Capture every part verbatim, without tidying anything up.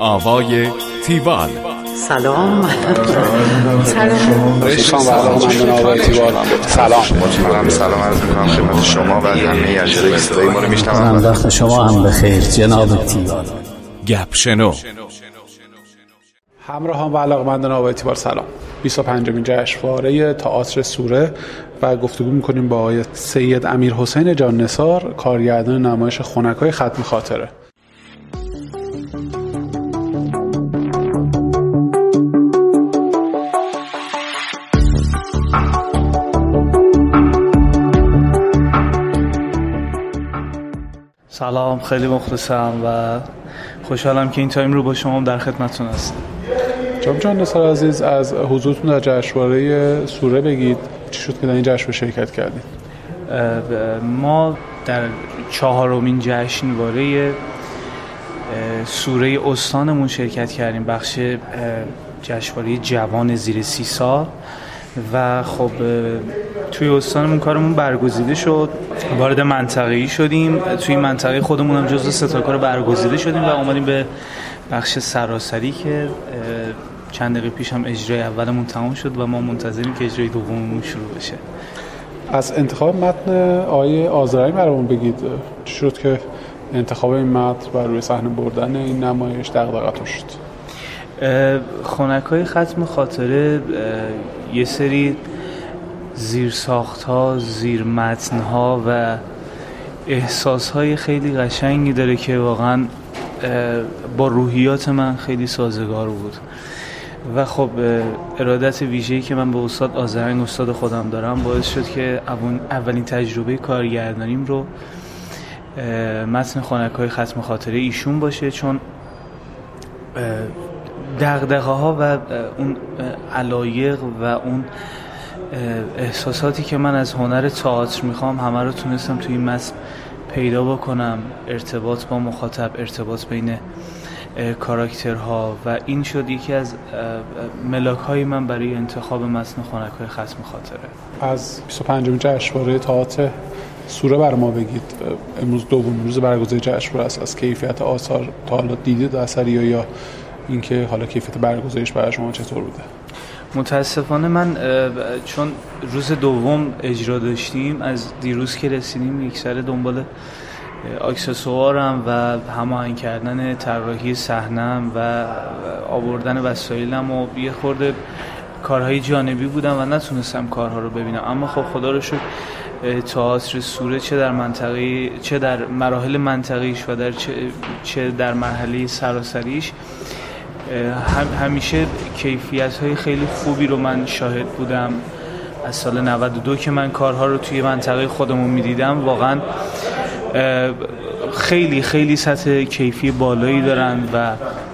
آوای تیوال. سلام. سلام. رشتان و علاقمندان آوای تیوال. سلام. من سلام عرض می‌کنم خدمت شما و همه اجرای صدای ما رو میشنوند. وقت شما هم بخیر جناب تیوال. گپ شنو. همراهان و علاقمندان آوای تیوال سلام. بیست و پنجمین جشنواره تئاتر سوره و گفتگو می‌کنیم با آقای سید امیرحسین جان نثار، کارگردان نمایش خنکای ختم خاطره. سلام، خیلی مخلصم و خوشحالم که این تایم رو با شما در خدمتتون هستم. جناب جان نثار عزیز، از حضورتون در جشنواره سوره بگید. چی شد که در این جشنواره شرکت کردید؟ ما در چهارمین جشنواره سوره استانمون شرکت کردیم، بخش جشنواره جوان زیر سی سال و خب توی استانمون کارمون برگزیده شد، وارد منطقه‌ای شدیم. توی منطقه خودمون هم جزو سه تا کار برگزیده شدیم و اومدیم به بخش سراسری که چند دقیقه پیش هم اجرای اولمون تمام شد و ما منتظریم که اجرای دوممون شروع بشه. از انتخاب متن آیه آذرایی برامون بگید. چی شد که انتخاب این متن و روی صحنه بردن این نمایش دغدغه‌تون شد؟ خنکای ختم خاطره یه سری زیرساخت‌ها، زیر متن‌ها و احساس‌های خیلی قشنگی داره که واقعاً با روحیات من خیلی سازگار بود و خب ارادت ویژه‌ای که من به استاد آذرنگ استاد خودم دارم باعث شد که اولین تجربه کارگردانیم رو متن خنکای ختم خاطره ایشون باشه، چون دغدغه‌ها و اون علایق و اون احساساتی که من از هنر تئاتر میخوام همه رو تونستم توی این متن پیدا بکنم. ارتباط با مخاطب، ارتباط بین کاراکترها و این شد یکی از ملاک‌های من برای انتخاب متن خنکای ختم خاطره. از بیست و پنجمین جشنواره تئاتر سوره بر ما بگید. امروز دومین روز برگزاری جشنواره است. از کیفیت آثار تا حالا دیدید اثری یا اینکه حالا کیفیت برگزاریش برای شما چطور بوده؟ متاسفانه من چون روز دوم اجرا داشتیم، از دیروز که رسیدیم یک سر دنبال اکسسوارم و هماهنگ کردن طراحی صحنه‌ام و آوردن وسایلم و یه خورده کارهای جانبی بودم و نتونستم کارها رو ببینم. اما خب خدا رو شکر تئاتر سوره چه در منطقه چه در مراحل منطقیش و در چه, چه در مرحله سراسریش هم همیشه کیفیت‌های خیلی خوبی رو من شاهد بودم. از سال نود و دو که من کارها رو توی منطقه خودمون می‌دیدم، واقعاً خیلی خیلی سطح کیفی بالایی دارن و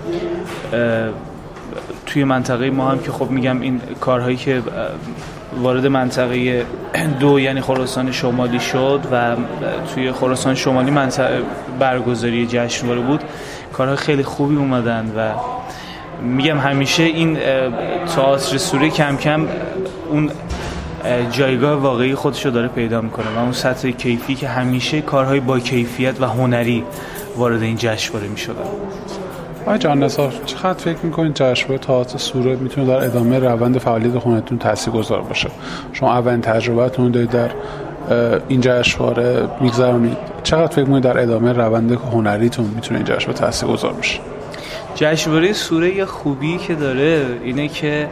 توی منطقه ما هم که خب میگم این کارهایی که وارد منطقه دو یعنی خراسان شمالی شد و توی خراسان شمالی منطقه برگزاری جشنواره بود، کارهای خیلی خوبی اومدن و میگم همیشه این تئاتر سوره کم کم اون جایگاه واقعی خودشو داره پیدا میکنه و اون سطح کیفی که همیشه کارهای با کیفیت و هنری وارد این جشنواره میشدن. آقای جان نثار، چقدر فکر میکنید جشنواره تئاتر سوره میتونه در ادامه روند فعالیت هنریتون تاثیرگذار باشه؟ شما اولین تجربه‌تون دارید در این جشنواره میگذرونید. چقدر فکر میکنید در ادامه روند هنریتون میتونه این جشنواره تاثیرگذار باشه؟ جشنواره سوره یه خوبی که داره اینه که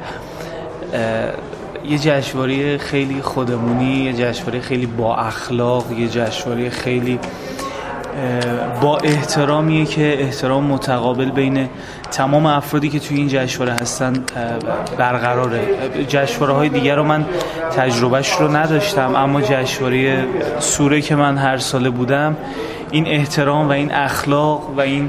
یه جشنواره خیلی خودمونی، یه جشنواره خیلی با اخلاق، یه جشنواره خیلی با احترامیه که احترام متقابل بین تمام افرادی که توی این جشنواره هستن برقراره. جشنواره‌های دیگر رو من تجربهش رو نداشتم، اما جشنواره سوره که من هر ساله بودم این احترام و این اخلاق و این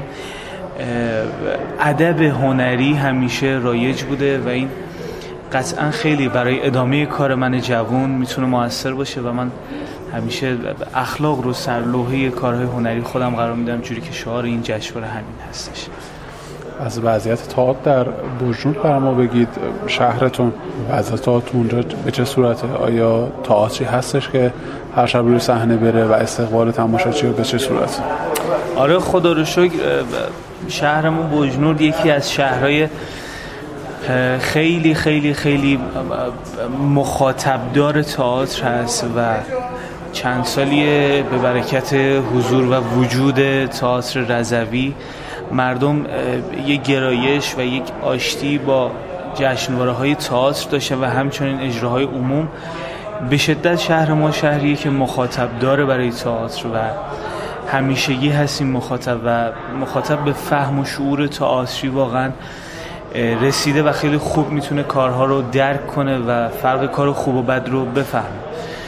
ادب هنری همیشه رایج بوده و این قطعا خیلی برای ادامه کار من جوان میتونه موثر باشه و من همیشه اخلاق رو سر لوحه کارهای هنری خودم قرار میدم، جوری که شعار این جشنواره همین هستش. از وضعیت تئاتر در بوجنود برای ما بگید. شهرتون وضعیت تئاتر اونجا به چه صورته؟ آیا تئاتری هستش که هر شب روی صحنه بره و استقبال تماشاچی به چه صورته؟ آره خدا رو شکر شهرمون بوجنورد یکی از شهرهای خیلی خیلی خیلی مخاطبدار تئاتر هست و چند سالیه به برکت حضور و وجود تئاتر رضوی مردم یک گرایش و یک آشتی با جشنواره‌های تئاتر داشته و همچنین اجراهای عموم. به شدت شهر ما شهریه که مخاطب داره برای تئاتر و همیشگی هستیم مخاطب و مخاطب به فهم و شعور تئاتری واقعا رسیده و خیلی خوب میتونه کارها رو درک کنه و فرق کار خوب و بد رو بفهمه.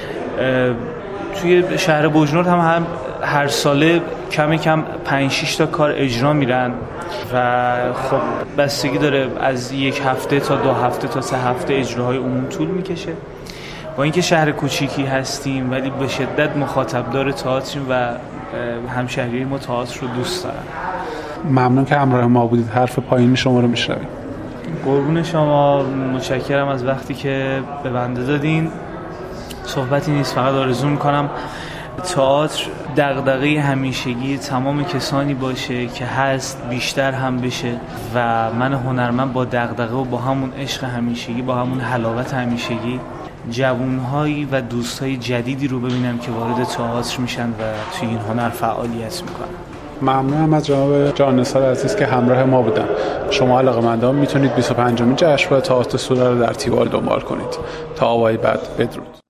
توی شهر بوجنورد هم, هم هر ساله کم کم پنج شش تا کار اجرا میرن و خب بستگی داره از یک هفته تا دو هفته تا سه هفته اجراهای عموم طول میکشه. با اینکه شهر کوچیکی هستیم ولی به شدت مخاطبدار تئاتریم و همشهری ما تئاتر رو دوست دارن. ممنون که همراه ما بودید. حرف پایینی شما رو میشنویم. قربون شما، متشکرم از وقتی که به بنده دادین. صحبتی نیست، فقط آرزو میکنم تئاتر دغدغه همیشگی تمام کسانی باشه که هست، بیشتر هم بشه و من هنرمند با دغدغه و با همون عشق همیشگی، با همون حلاوت همیشگی جوانهایی و دوستای جدیدی رو ببینم که وارد تئاتر میشن و توی این هنر فعالیت میکنن. ممنونم از جناب جان نثار عزیز که همراه ما بودن. شما علاقه‌مندان میتونید بیست و پنجمین جشنواره تئاتر سوره رو در تیوال دنبال کنید. تا آوای بعد، بدرود.